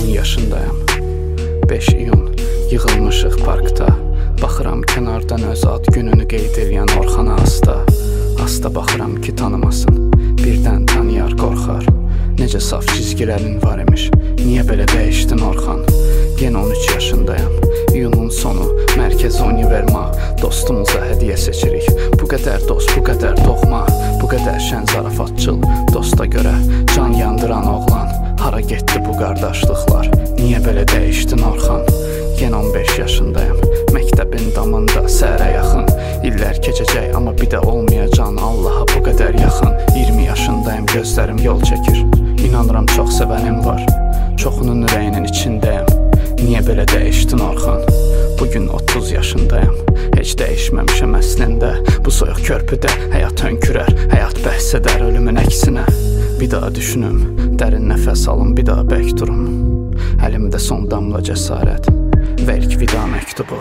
10 yaşındayam. 5 iyun, yığılmışıq parkda. Baxıram kənardan öz ad gününü qeyd edən Orxana asta. Asta baxıram ki tanımasın, birdən tanıyar qorxar. Necə saf cizgilərin var imiş, niyə belə dəyişdin Orxan? Yenə 13 yaşındayam, iyunun sonu, mərkəz Univerma. Dostumuza hədiyyə seçirik, bu qədər dost, bu qədər doğma. Bu qədər şən zarafatçıl, dosta görə can yandıran oğlan. Hara getdi bu qardaşlıqlar, niyə belə dəyişdin Orxan? Yenə 15 yaşındayam, məktəbin damında səhərə yaxın. İllər keçəcək, amma bir də olmayacaq Allaha bu qədər yaxın. 20 yaşındayım, gözlərim yol çəkir. İnanıram çox sevənim var, çoxunun ürəyinin içindəyəm. Niyə belə dəyişdin Orxan? Bugün 30 yaşındayam, heç dəyişməmişəm əslində. Bu soyuq körpüdə həyat hönkürər, həyat bəhs edər ölümün əksinə. Bir daha düşünüm, dərin nəfəs alım, bir daha bək durum. Əlimdə son damla cəsarət və ilk vida məktubu.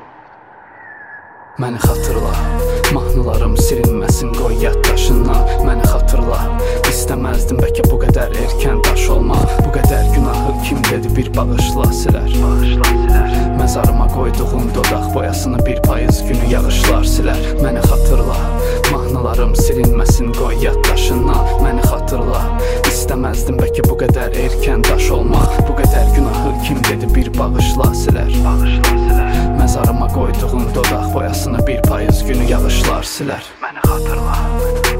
Məni xatırla, mahnılarım silinməsin, qoy yaddaşından. Məni xatırla, istəməzdim bəlkə bu qədər erkən daş olma. Bu qədər günahı kim dedi bir bağışla silər. Məzarıma qoyduğum dodaq boyasını bir payız günü yağışlar silər. Məni xatırla, mahnılarım silinməsin, qoy yaddaşından. Məni xatırla, istəməzdim bəlkə bu qədər erkən daş olma. Bu qədər günahı kim dedi bir bağışla silər. Məzarıma qoyduğum dodaq boyasını bir payız günü yağışlar silər. Məni xatırla.